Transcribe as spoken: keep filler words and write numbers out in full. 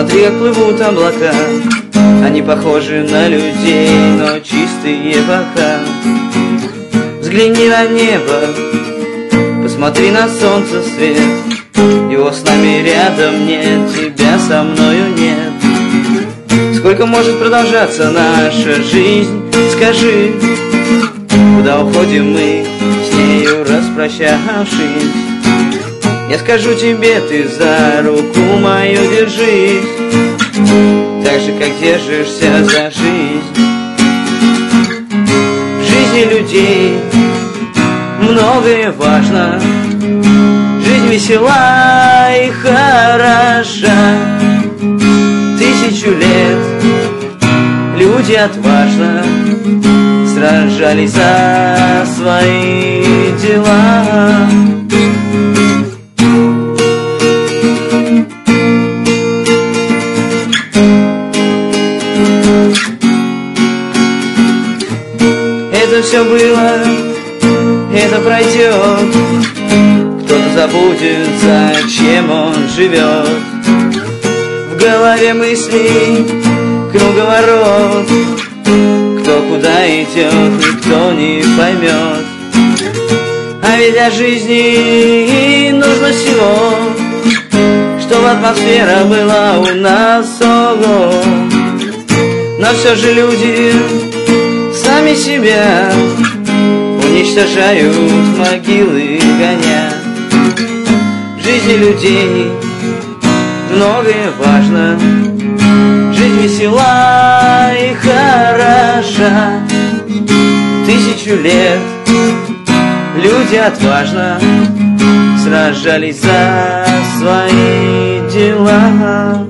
Смотри, как плывут облака, они похожи на людей, но чистые пока. Взгляни на небо, посмотри на солнце свет. Его с нами рядом нет, тебя со мною нет. Сколько может продолжаться наша жизнь? Скажи, куда уходим мы, с нею распрощавшись? Я скажу тебе, ты за руку мою держись, так же, как держишься за жизнь. В жизни людей многое важно, жизнь весела и хороша. Тысячу лет люди отважно сражались за свои дела. Это все было, это пройдет. Кто-то забудет, зачем он живет. В голове мысли круговорот. Кто куда идет, никто не поймет. А ведь для жизни нужно всего, чтобы атмосфера была у нас ого. Но все же люди сами себя уничтожают, могилы гоня. В жизни людей многое важно, жизнь весела и хороша. Тысячу лет люди отважно сражались за свои дела.